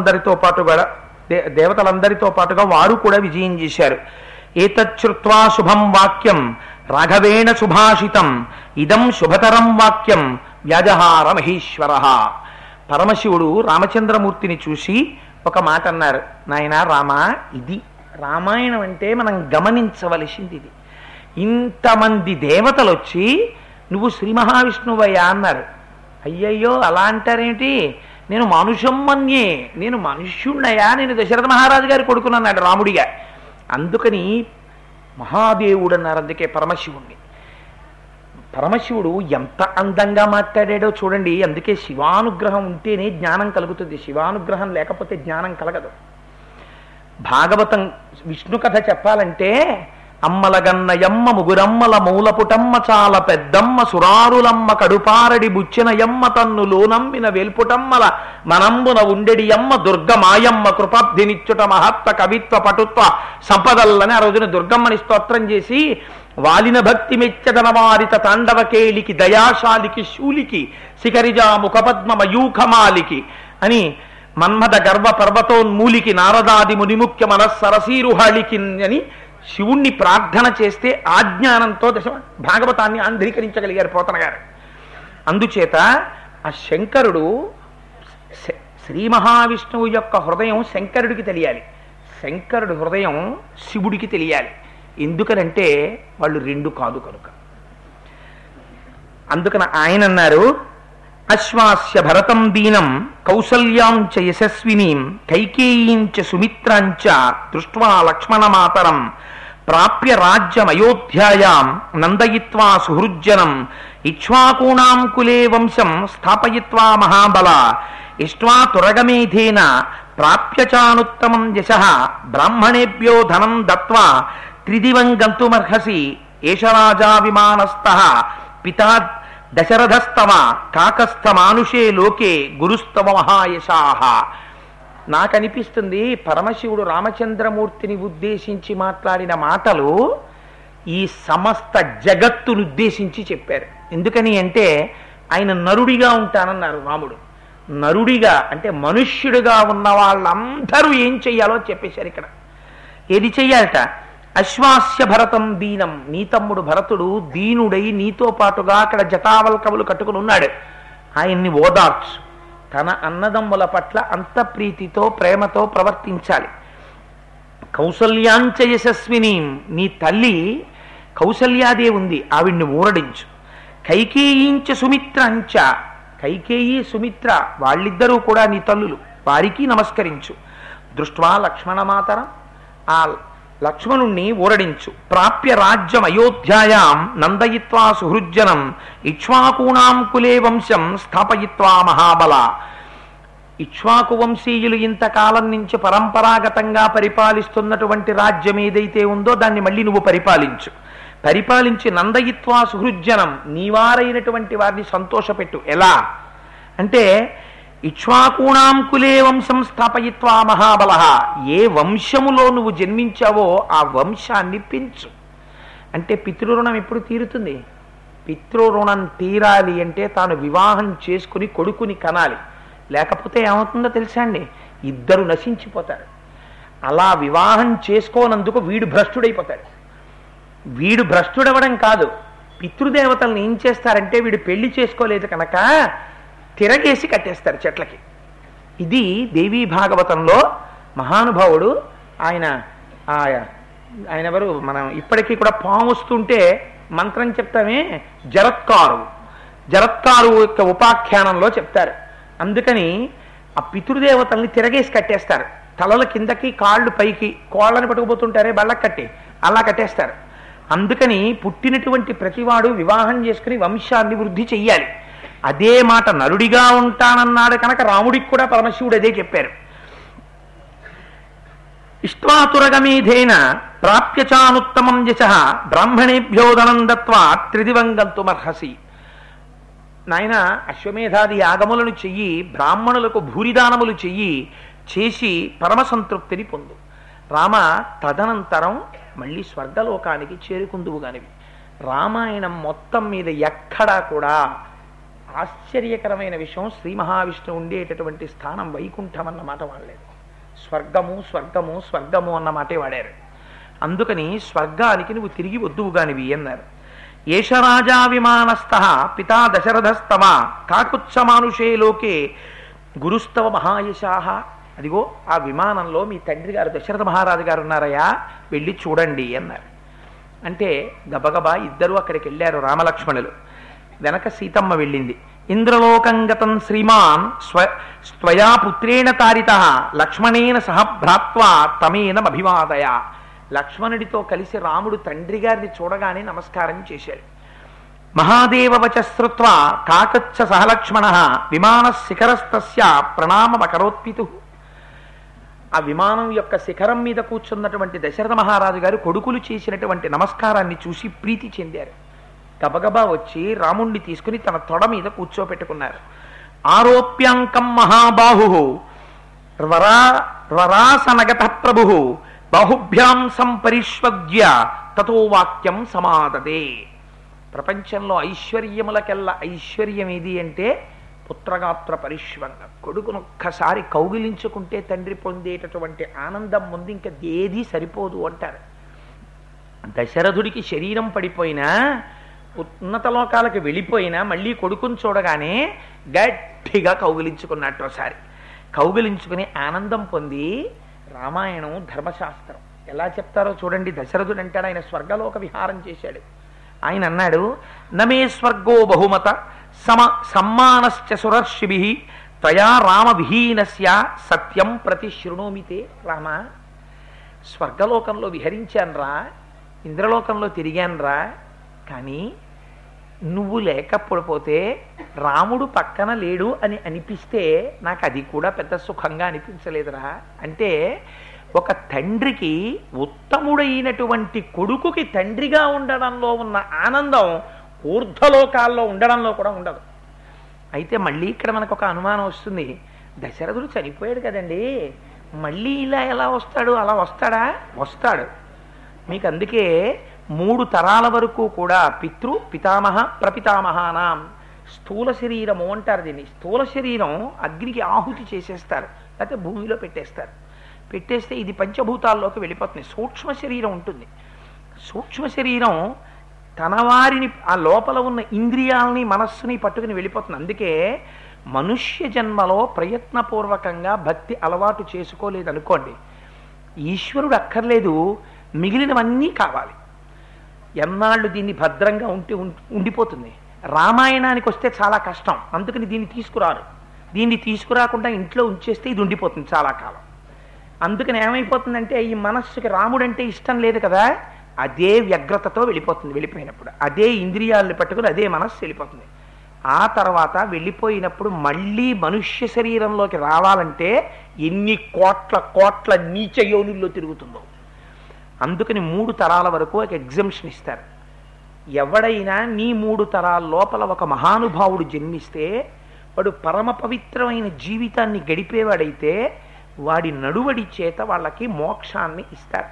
దేవతలందరితో పాటుగా వారు కూడా విజయం చేశారు. ఏతచ్చుత్వా శుభం వాక్యం రాఘవేణ సుభాషితం ఇదం శుభతరం వాక్యం వ్యాజహార మహేశ్వర. పరమశివుడు రామచంద్రమూర్తిని చూసి ఒక మాట అన్నారు, నాయనా రామ, ఇది రామాయణం అంటే మనం గమనించవలసింది. ఇది ఇంతమంది దేవతలు వచ్చి నువ్వు శ్రీ మహావిష్ణువయ్యా అన్నారు. అయ్యయ్యో అలా అంటారేంటి, నేను మనుషం మన్యే, నేను మనుష్యుణ్ణయా, నేను దశరథ మహారాజు గారి కొడుకునన్నాడు రాముడిగా. అందుకని మహాదేవుడు అన్నారు. అందుకే పరమశివుణ్ణి. పరమశివుడు ఎంత అందంగా మాట్లాడాడో చూడండి. అందుకే శివానుగ్రహం ఉంటేనే జ్ఞానం కలుగుతుంది, శివానుగ్రహం లేకపోతే జ్ఞానం కలగదు. భాగవతం విష్ణు కథ చెప్పాలంటే అమ్మలగన్నయమ్మ ముగురమ్మల మూలపుటమ్మ చాల పెద్దమ్మ సురారులమ్మ కడుపారడి బుచ్చిన తన్ను లోనమ్మిన వెల్పుటమ్మల మనంబున ఉండెడి అమ్మ దుర్గ మాయమ్మ కృపాబ్ధినిచ్చుట మహత్వ కవిత్వ పటుత్వ సంపదల్లని ఆ రోజున దుర్గమ్మని స్తోత్రం చేసి వాలిన భక్తి మెచ్చదన వారిత తాండవకేళికి దయాశాలికి శూలికి శిఖరిజా ముఖపద్మ మయూఖమాలికి అని మన్మథ గర్వ పర్వతోన్మూలికి నారదాది మునిముఖ్య మనస్సరసీరుహాళికి అని శివుణ్ణి ప్రార్థన చేస్తే ఆ జ్ఞానంతో భాగవతాన్ని ఆంధ్రీకరించగలిగారు పోతన గారు. అందుచేత ఆ శంకరుడు శ్రీ మహావిష్ణువు యొక్క హృదయం శంకరుడికి తెలియాలి, శంకరుడి హృదయం శివుడికి తెలియాలి. ఎందుకనంటే వాళ్ళు రెండు కాదు కనుక. అందుకని ఆయన అన్నారు, అశ్వాస్య భరతం దీనం కౌసల్యాంచ యశస్వినీం కైకేయీంచ సుమిత్రాంచ దృష్ట్వా లక్ష్మణమాతరం ప్రాప్య రాజ్యమయోధ్యాయాం నందయిత్వా సుహృజ్జనం ఇక్ష్వాకూణాం కులే వంశం స్థాపయిత్వా మహాబల ఇష్ట్వా తురగమేధేన ప్రాప్య చానుత్తమం యశః బ్రాహ్మణేభ్యో ధనం దత్వా త్రిదివం గంతుమర్హసి ఏష రాజా విమానస్థః పితా దశరథస్తవ కాకస్థమానుషే లోకే గురుస్తవ మహాయశాః. నాకనిపిస్తుంది పరమశివుడు రామచంద్రమూర్తిని ఉద్దేశించి మాట్లాడిన మాటలు ఈ సమస్త జగత్తును ఉద్దేశించి చెప్పారు. ఎందుకని అంటే ఆయన నరుడిగా ఉంటానన్నారు రాముడు. నరుడిగా అంటే మనుష్యుడిగా ఉన్న వాళ్ళందరూ ఏం చెయ్యాలో చెప్పేశారు. ఇక్కడ ఏది చెయ్యాలట? అశ్వాస్య భరతం దీనం, నీ తమ్ముడు భరతుడు దీనుడై నీతో పాటుగా అక్కడ జటావల్కములు కట్టుకుని ఉన్నాడు, ఆయన్ని ఓదార్చు. తన అన్నదమ్ముల పట్ల అంత ప్రీతితో ప్రేమతో ప్రవర్తించాలి. కౌసల్యాంచ యశస్విని, నీ తల్లి కౌసల్యాదేవి ఉంది, ఆవిడ్ని ఊరడించు. కైకేయీంచ సుమిత్రంచ, కైకేయి సుమిత్ర వాళ్ళిద్దరూ కూడా నీ తల్లులు, వారికి నమస్కరించు. దృష్ట్వా లక్ష్మణమాతరం, ఆ లక్ష్మణుణ్ణి ఊరడించు. ప్రాప్య రాజ్యం అయోధ్యాయాం నందయిత్వా సుహృజ్జనం ఇక్ష్వాకూణాం కులే వంశం స్థాపయిత్వా మహాబల. ఇక్ష్వాకు వంశీయులు ఇంతకాలం నుంచి పరంపరాగతంగా పరిపాలిస్తున్నటువంటి రాజ్యం ఏదైతే ఉందో దాన్ని మళ్ళీ నువ్వు పరిపాలించు. పరిపాలించి నందయిత్వా సుహృజ్జనం, నీవారైనటువంటి వారిని సంతోషపెట్టు. ఎలా అంటే ఇక్ష్వాకూణాం కులే వంశం స్థాపయిత్వా మహాబల, ఏ వంశములో నువ్వు జన్మించావో ఆ వంశాన్ని పెంచు. అంటే పితృరుణం ఎప్పుడు తీరుతుంది? పితృరుణం తీరాలి అంటే తాను వివాహం చేసుకుని కొడుకుని కనాలి. లేకపోతే ఏమవుతుందో తెలుసా అండి, ఇద్దరు నశించిపోతారు. అలా వివాహం చేసుకోనందుకు వీడు భ్రష్టుడైపోతాడు. వీడు భ్రష్టుడవడం కాదు, పితృదేవతలను ఏం చేస్తారంటే వీడు పెళ్లి చేసుకోలేదు కనుక తిరగేసి కట్టేస్తారు చెట్లకి. ఇది దేవీ భాగవతంలో మహానుభావుడు ఆయన ఆయన ఎవరు, మనం ఇప్పటికీ కూడా పాము వస్తుంటే మంత్రం చెప్తామే, జరత్కారు యొక్క ఉపాఖ్యానంలో చెప్తారు. అందుకని ఆ పితృదేవతల్ని తిరగేసి కట్టేస్తారు, తలల కిందకి కాళ్ళు పైకి, కోళ్ళని పట్టుకుపోతుంటారే బళ్ళకి కట్టి, అలా కట్టేస్తారు. అందుకని పుట్టినటువంటి ప్రతివాడు వివాహం చేసుకుని వంశాన్ని వృద్ధి చెయ్యాలి. అదే మాట నరుడిగా ఉంటానన్నాడు కనుక రాముడికి కూడా పరమశివుడు అదే చెప్పారు. ఇష్ట్వాతురగమేధేన ప్రాప్యచానుత్తమం యశః బ్రాహ్మణేభ్యోదనం దత్వా త్రిదివంగంతుమర్హసి. నాయన అశ్వమేధాది యాగములను చెయ్యి, బ్రాహ్మణులకు భూరిదానములు చెయ్యి, చేసి పరమసంతృప్తిని పొందు. రామ, తదనంతరం మళ్ళీ స్వర్గలోకానికి చేరుకుందువు గానివి. రామాయణం మొత్తం మీద ఎక్కడా కూడా ఆశ్చర్యకరమైన విషయం, శ్రీ మహావిష్ణువు ఉండేటటువంటి స్థానం వైకుంఠం అన్న మాట వాడలేదు. స్వర్గము స్వర్గము స్వర్గము అన్న మాటే వాడారు. అందుకని స్వర్గానికి నువ్వు తిరిగి వద్దువు గానివి అన్నారు. ఏష రాజా విమానస్థః పితా దశరథస్తమ కాకుత్సమానుషే లోకే గురుస్తవ మహాయశాః. అదిగో ఆ విమానంలో మీ తండ్రి గారు దశరథ మహారాజు గారు ఉన్నారయ్యా, వెళ్ళి చూడండి అన్నారు. అంటే గబగబా ఇద్దరు అక్కడికి వెళ్ళారు, రామలక్ష్మణులు. వెనక సీతమ్మ వెళ్ళింది. ఇంద్రలోకంగతం శ్రీమాన్ స్వయా పుత్రేణ తారితః లక్ష్మణేన సహ భ్రాత్వా తమేనమభివాదయ. లక్ష్మణుడితో కలిసి రాముడు తండ్రి గారిని చూడగానే నమస్కారం చేశాడు. మహాదేవ వచశ్రుత్వా కాకచ్చ సహలక్ష్మణ విమాన శిఖరస్తస్య ప్రణామమకరోత్పితు. ఆ విమానం యొక్క శిఖరం మీద కూర్చున్నటువంటి దశరథ మహారాజు గారు కొడుకులు చేసినటువంటి నమస్కారాన్ని చూసి ప్రీతి చెందారు. గబగబా వచ్చి రాముణ్ణి తీసుకుని తన తొడ మీద కూర్చోపెట్టుకున్నారు. ఆరోప్యాంకం మహాబాహు వరాసనగత ప్రభు బాహుభ్యాం సంపరిష్వజ్య తతో వాక్యం సమాదదే. ప్రపంచంలో ఐశ్వర్యములకెల్లా ఐశ్వర్యం ఏది అంటే పుత్రగాత్ర పరిష్వంగ. కొడుకునొక్కసారి కౌగిలించుకుంటే తండ్రి పొందేటటువంటి ఆనందం ముందు ఇంకా ఏదీ సరిపోదు అంటారు. దశరథుడికి శరీరం పడిపోయినా, ఉన్నత లోకాలకు వెళ్ళిపోయినా మళ్ళీ కొడుకుని చూడగానే గట్టిగా కౌగిలించుకున్నట్టు ఒకసారి కౌగిలించుకుని ఆనందం పొంది. రామాయణం ధర్మశాస్త్రం ఎలా చెప్తారో చూడండి. దశరథుడు అంటాడు, ఆయన స్వర్గలోక విహారం చేశాడు. ఆయన అన్నాడు, నమే స్వర్గో బహుమత సమ్మానశ్చ సురర్షిభిః త్వయా రామ విహీనస్య సత్యం ప్రతి శృణోమితే. రామ, స్వర్గలోకంలో విహరించానురా, ఇంద్రలోకంలో తిరిగానురా, కానీ నువ్వు లేకపోతే రాముడు పక్కన లేడు అని అనిపిస్తే నాకు అది కూడా పెద్ద సుఖంగా అనిపించలేదురా. అంటే ఒక తండ్రికి ఉత్తముడైనటువంటి కొడుకుకి తండ్రిగా ఉండడంలో ఉన్న ఆనందం ఊర్ధ్వలోకాల్లో ఉండడంలో కూడా ఉండదు. అయితే మళ్ళీ ఇక్కడ మనకు ఒక అనుమానం వస్తుంది. దశరథుడు చనిపోయాడు కదండి, మళ్ళీ ఇలా ఎలా వస్తాడు? అలా వస్తాడా? వస్తాడు. మీకు అందుకే 3 తరాల వరకు కూడా పితృ పితామహ ప్రపితామహానాం స్థూల శరీరము అంటారు దీన్ని. స్థూల శరీరం అగ్నికి ఆహుతి చేసేస్తారు, లేకపోతే భూమిలో పెట్టేస్తారు. పెట్టేస్తే ఇది పంచభూతాల్లోకి వెళ్ళిపోతుంది. సూక్ష్మ శరీరం ఉంటుంది. సూక్ష్మ శరీరం తన వారిని, ఆ లోపల ఉన్న ఇంద్రియాలని మనస్సుని పట్టుకుని వెళ్ళిపోతుంది. అందుకే మనుష్య జన్మలో ప్రయత్నపూర్వకంగా భక్తి అలవాటు చేసుకోలేదనుకోండి, ఈశ్వరుడు అక్కర్లేదు, మిగిలినవన్నీ కావాలి. ఎన్నాళ్ళు దీన్ని భద్రంగా ఉండిపోతుంది. రామాయణానికి వస్తే చాలా కష్టం, అందుకని దీన్ని తీసుకురారు. దీన్ని తీసుకురాకుండా ఇంట్లో ఉంచేస్తే ఇది ఉండిపోతుంది చాలా కాలం. అందుకని ఏమైపోతుందంటే ఈ మనస్సుకి రాముడంటే ఇష్టం లేదు కదా, అదే వ్యగ్రతతో వెళ్ళిపోతుంది. వెళ్ళిపోయినప్పుడు అదే ఇంద్రియాలను పట్టుకుని అదే మనస్సు వెళ్ళిపోతుంది. ఆ తర్వాత వెళ్ళిపోయినప్పుడు మళ్ళీ మనుష్య శరీరంలోకి రావాలంటే ఎన్ని కోట్ల నీచ యోనుల్లో తిరుగుతుందో. అందుకని 3 తరాల వరకు ఒక ఎగ్జంప్షన్ ఇస్తారు. ఎవడైనా నీ 3 తరాల లోపల ఒక మహానుభావుడు జన్మిస్తే వాడు పరమ పవిత్రమైన జీవితాన్ని గడిపేవాడైతే వాడి నడువడి చేత వాళ్ళకి మోక్షాన్ని ఇస్తారు.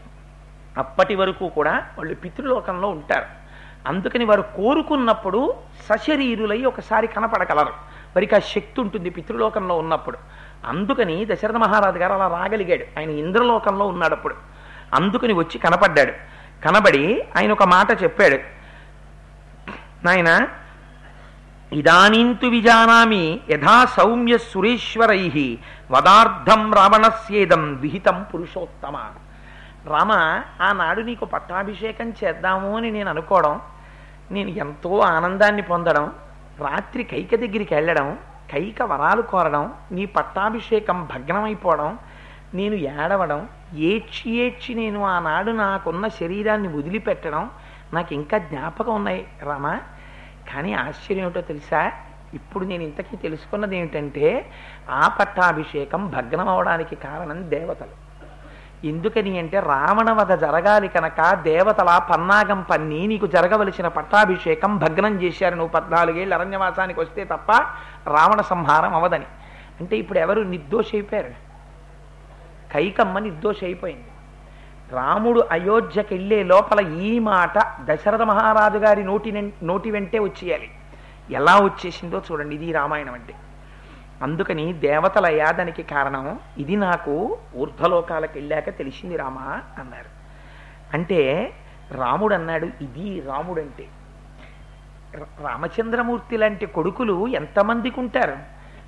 అప్పటి వరకు కూడా వాళ్ళు పితృలోకంలో ఉంటారు. అందుకని వారు కోరుకున్నప్పుడు సశరీరులై ఒకసారి కనపడగలరు. వారికి ఆ శక్తి ఉంటుంది పితృలోకంలో ఉన్నప్పుడు. అందుకని దశరథ మహారాజు గారు అలా రాగలిగాడు. ఆయన ఇంద్రలోకంలో ఉన్నాడు అప్పుడు. అందుకని వచ్చి కనపడ్డాడు. కనబడి ఆయన ఒక మాట చెప్పాడు, నాయన ఇదానీంతు విజానామి యథా సౌమ్య సురేశ్వరై వదార్థం రావణస్యేదం విహితం పురుషోత్తమ. రామ, ఆనాడు నీకు పట్టాభిషేకం చేద్దాము అని నేను అనుకోవడం, నేను ఎంతో ఆనందాన్ని పొందడం, రాత్రి కైక దగ్గరికి వెళ్ళడం, కైక వరాలు కోరడం, నీ పట్టాభిషేకం భగ్నమైపోవడం, నేను ఏడవడం, ఏడ్చి ఏడ్చి నేను ఆనాడు నాకున్న శరీరాన్ని వదిలిపెట్టడం నాకు ఇంకా జ్ఞాపకం ఉన్నాయి రామ. కానీ ఆశ్చర్యం ఏమిటో తెలుసా, ఇప్పుడు నేను ఇంతకీ తెలుసుకున్నది ఏమిటంటే ఆ పట్టాభిషేకం భగ్నం అవడానికి కారణం దేవతలు. ఎందుకని అంటే రావణ వధ జరగాలి కనుక దేవతల పన్నాగం పన్ని నీకు జరగవలసిన పట్టాభిషేకం భగ్నం చేశారు. నువ్వు 14 ఏళ్ళు అరణ్యవాసానికి వస్తే తప్ప రావణ సంహారం అవదని. అంటే ఇప్పుడు ఎవరు నిర్దోషి అయిపోయారు? కైకమ్మ నిర్దోషి అయిపోయింది. రాముడు అయోధ్యకి వెళ్ళే లోపల ఈ మాట దశరథ మహారాజు గారి నోటి వెంటే వచ్చేయాలి. ఎలా వచ్చేసిందో చూడండి, ఇది రామాయణం అంటే. అందుకని దేవతల యాదానికి కారణం ఇది నాకు ఊర్ధ్వలోకాలకు వెళ్ళాక తెలిసింది రామా అన్నారు. అంటే రాముడు అన్నాడు, ఇది రాముడంటే. రామచంద్రమూర్తి లాంటి కొడుకులు ఎంతమందికి ఉంటారు?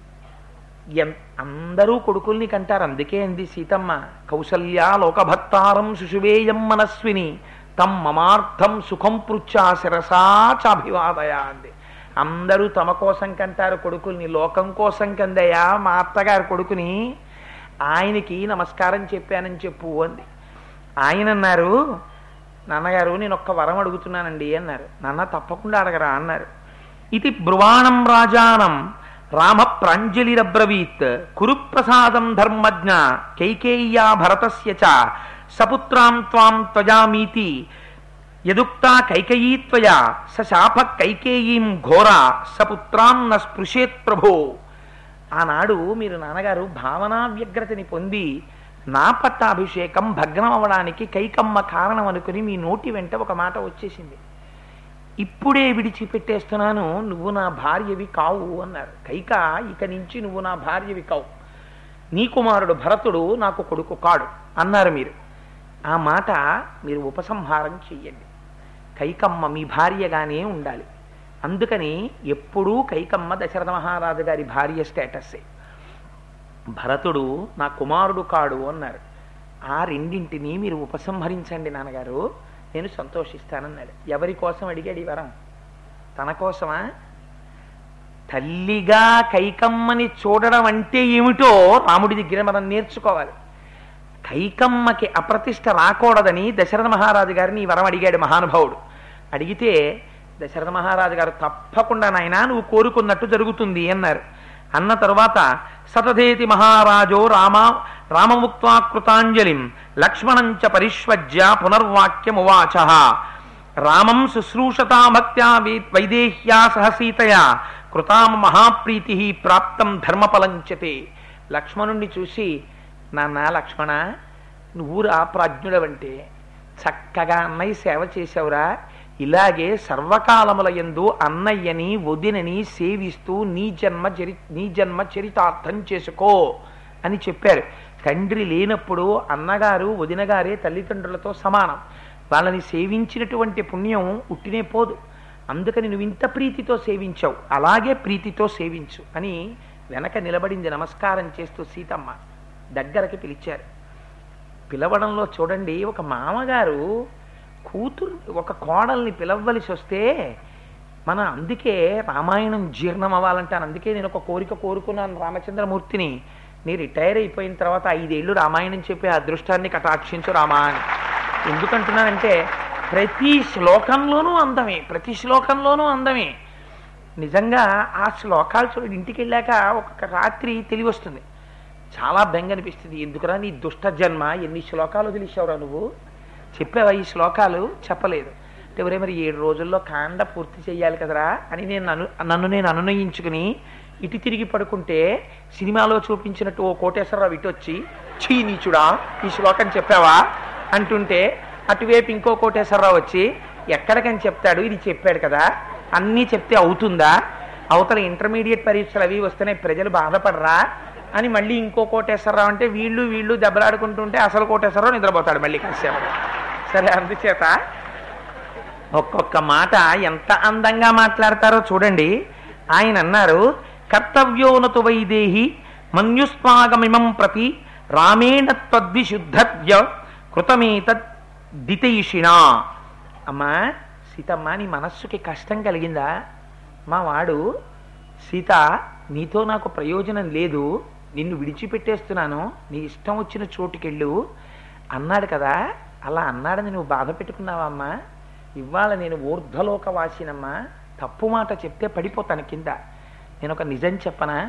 అందరూ కొడుకుల్ని కంటారు. అందుకే అంది సీతమ్మ, కౌసల్యా లోకభత్తారం శుశువేయం మనస్విని తం మమార్థం సుఖం పృచ్చా శిరసా చాభివాదయ అంది. అందరూ తమ కోసం కంటారు కొడుకుల్ని, లోకం కోసం కందయ్యా మా అత్తగారు కొడుకుని, ఆయనకి నమస్కారం చెప్పానని చెప్పు అంది. ఆయన అన్నారు, నాన్నగారు నేను ఒక్క వరం అడుగుతున్నానండి అన్నారు. నాన్న తప్పకుండా అడగరా అన్నారు. ఇది బ్రువాణం రాజానం రామ ప్రాంజలిరబ్రవీత్ కురుప్రసాదం ధర్మజ్ఞ కైకేయ్యా భరతస్య చ సపుత్రాం త్వాం త్వజామీతి యదుక్తా కైకేయీ త్వయా సశాప కైకేయీం ఘోరా సపుత్రాం న స్పృశేత్ ప్రభో. ఆనాడు మీరు నాన్నగారు భావనా వ్యగ్రతని పొంది నా పట్టాభిషేకం భగ్నం అవ్వడానికి కైకమ్మ కారణం అనుకుని మీ నోటి వెంట ఒక మాట వచ్చేసింది. ఇప్పుడే విడిచిపెట్టేస్తున్నాను, నువ్వు నా భార్యవి కావు అన్నారు. కైక, ఇక నుంచి నువ్వు నా భార్యవి కావు, నీ కుమారుడు భరతుడు నాకు కొడుకు కాడు అన్నారు మీరు. ఆ మాట మీరు ఉపసంహారం చెయ్యండి. కైకమ్మ మీ భార్యగానే ఉండాలి. అందుకని ఎప్పుడూ కైకమ్మ దశరథ మహారాజు గారి భార్య స్టేటస్సే. భరతుడు నా కుమారుడు కాడు అన్నారు. ఆ రెండింటినీ మీరు ఉపసంహరించండి నాన్నగారు, నేను సంతోషిస్తానన్నాడు. ఎవరి కోసం అడిగాడు ఈ వరం? తన కోసమా? తల్లిగా కైకమ్మని చూడడం అంటే ఏమిటో రాముడి దగ్గర మనం నేర్చుకోవాలి. కైకమ్మకి అప్రతిష్ట రాకూడదని దశరథ మహారాజు గారిని ఈ వరం అడిగాడు మహానుభావుడు. అడిగితే దశరథ మహారాజు గారు తప్పకుండా నాయనా నువ్వు కోరుకున్నట్టు జరుగుతుంది అన్నారు. అన్న తరువాత సతధేతి మహారాజో రామముక్త్వా కృతాంజలిం లక్ష్మణంచ పరిష్వజ్య పునర్వాక్యమువాచ రామం శుశ్రూషతా భక్త్యా వైదేహ్యా సహ సీతయా కృతాం మహాప్రీతి ప్రాప్తం ధర్మఫలంచతే. లక్ష్మణుణ్ణి చూసి, నాన్న లక్ష్మణ, నువ్వురా ప్రాజ్ఞుడవంటే, చక్కగా అన్నయ్య సేవ చేశావురా, ఇలాగే సర్వకాలముల యందు అన్నయ్యని వదినని సేవిస్తూ నీ జన్మ చరితార్థం చేసుకో అని చెప్పారు. తండ్రి లేనప్పుడు అన్నగారు వదినగారే తల్లిదండ్రులతో సమానం. వాళ్ళని సేవించినటువంటి పుణ్యం ఉట్టినే పోదు. అందుకని నువ్వు ఇంత ప్రీతితో సేవించావు, అలాగే ప్రీతితో సేవించు అని వెనక నిలబడింది నమస్కారం చేస్తూ సీతమ్మ. దగ్గరకి పిలిచారు. పిలవడంలో చూడండి, ఒక మామగారు కూతురు ఒక కోడల్ని పిలవలసి వస్తే మన అందుకే రామాయణం జీర్ణం అవ్వాలంటాను. అందుకే నేను ఒక కోరిక కోరుకున్నాను రామచంద్రమూర్తిని, నీ రిటైర్ అయిపోయిన తర్వాత 5 ఏళ్ళు రామాయణం చెప్పే అదృష్టాన్ని కటాక్షించు రామా అని. ఎందుకంటున్నానంటే ప్రతి శ్లోకంలోనూ అందమే. నిజంగా ఆ శ్లోకాలు చూడండి, ఇంటికి వెళ్ళాక ఒక రాత్రి తెలివి వస్తుంది, చాలా బెంగ అనిపిస్తుంది. ఎందుకురా నీ దుష్ట జన్మ, ఎన్ని శ్లోకాలు వదిలేసావురా నువ్వు, చెప్పావా ఈ శ్లోకాలు? చెప్పలేదు. అంటే ఎవరే మరి 7 రోజుల్లో కాండ పూర్తి చేయాలి కదరా అని నన్ను నేను అనునయించుకుని ఇటు తిరిగి పడుకుంటే సినిమాలో చూపించినట్టు ఓ కోటేశ్వరరావు ఇటు వచ్చి, చీ నీచుడా ఈ శ్లోకం చెప్పావా అంటుంటే అటువైపు ఇంకో కోటేశ్వరరావు వచ్చి, ఎక్కడికని చెప్తాడు, ఇది చెప్పాడు కదా, అన్నీ చెప్తే అవుతుందా, అవతల ఇంటర్మీడియట్ పరీక్షలు అవి వస్తేనే ప్రజలు బాధపడరా అని మళ్ళీ ఇంకో కోటేశ్వరరావు అంటే వీళ్ళు దెబ్బలాడుకుంటుంటే అసలు కోటేశ్వరరావు నిద్రపోతాడు మళ్ళీ కాసేపు. సరే, అందుచేత ఒక్కొక్క మాట ఎంత అందంగా మాట్లాడతారో చూడండి. ఆయన అన్నారు, కర్తవ్యోనతు వైదేహి మన్యుస్మాగమిమం ప్రతి రామేణ త్వద్విశుద్ధవ్య కృతమేతద్దితైషిణా. అమ్మా సీతమ్మ, నీ మనస్సుకి కష్టం కలిగిందా? మా వాడు సీత, నీతో నాకు ప్రయోజనం లేదు, నిన్ను విడిచిపెట్టేస్తున్నాను, నీ ఇష్టం వచ్చిన చోటుకెళ్ళు అన్నాడు కదా, అలా అన్నాడని నువ్వు బాధ పెట్టుకున్నావమ్మా? ఇవాళ నేను ఊర్ధ్వలోకవాసినమ్మా, తప్పు మాట చెప్తే పడిపోతాను కింద. నేను ఒక నిజం చెప్పనా?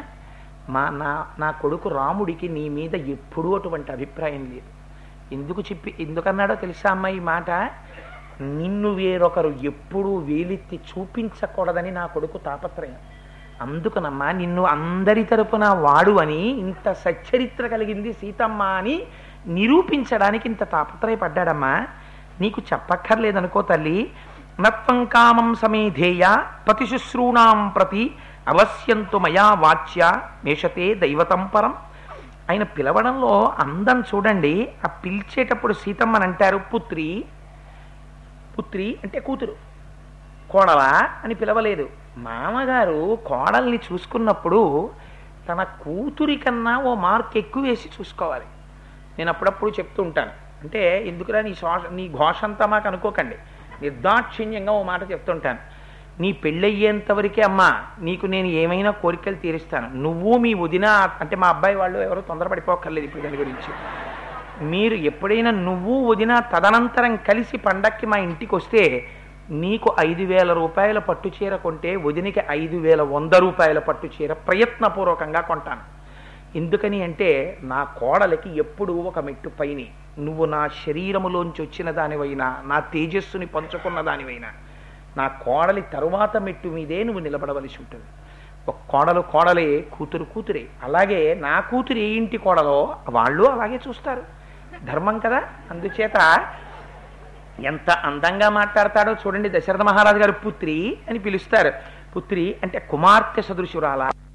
నా కొడుకు రాముడికి నీ మీద ఎప్పుడూ అటువంటి అభిప్రాయం లేదు. ఎందుకన్నాడో తెలుసా అమ్మ ఈ మాట? నిన్ను వేరొకరు ఎప్పుడూ వేలెత్తి చూపించకూడదని నా కొడుకు తాపత్రయం. అందుకనమ్మా నిన్ను అందరి తరపున వాడు అని, ఇంత సచ్చరిత్ర కలిగింది సీతమ్మ అని నిరూపించడానికి ఇంత తాపత్రయపడ్డాడమ్మా. నీకు చెప్పక్కర్లేదనుకో తల్లి. నత్వం కామం సమేధేయ పతిశుశ్రూణాం ప్రతి అవశ్యంతు మయా వాచ్య మేషతే దైవతం పరం. ఆయన పిలవడంలో అందం చూడండి. ఆ పిలిచేటప్పుడు సీతమ్మని అంటారు పుత్రి. పుత్రి అంటే కూతురు, కోడలా అని పిలవలేదు. మామగారు కోడల్ని చూసుకున్నప్పుడు తన కూతురి కన్నా ఓ మార్క్ ఎక్కువ వేసి చూసుకోవాలి. నేను అప్పుడప్పుడు చెప్తూ ఉంటాను, అంటే ఎందుకురా నీ ఘోష అంతా మాకు అనుకోకండి, నిర్దాక్షిణ్యంగా ఓ మాట చెప్తుంటాను. నీ పెళ్ళయ్యేంతవరకే అమ్మా నీకు నేను ఏమైనా కోరికలు తీరుస్తాను. నువ్వు మీ వదిన, అంటే మా అబ్బాయి వాళ్ళు ఎవరో తొందరపడిపోక్కర్లేదు ఇప్పుడు దాని గురించి. మీరు ఎప్పుడైనా నువ్వు వదిన తదనంతరం కలిసి పండక్కి మా ఇంటికి వస్తే నీకు 5,000 రూపాయల పట్టు చీర కొంటే వదినికి 5,100 రూపాయల పట్టు చీర ప్రయత్నపూర్వకంగా కొంటాను. ఎందుకని అంటే నా కోడలికి ఎప్పుడూ ఒక మెట్టు పైని, నువ్వు నా శరీరములోంచి వచ్చిన దానివైనా, నా తేజస్సుని పంచుకున్న దానివైనా, నా కోడలి తరువాత మెట్టు మీదే నువ్వు నిలబడవలసి ఉంటుంది. ఒక కోడలు కోడలే, కూతురు కూతురే. అలాగే నా కూతురు ఏ ఇంటి కోడలో వాళ్ళు అలాగే చూస్తారు, ధర్మం కదా. అందుచేత ఎంత అందంగా మాట్లాడతాడో చూడండి. దశరథ మహారాజు గారు పుత్రి అని పిలుస్తారు. పుత్రి అంటే కుమార్తె సదృశురాల.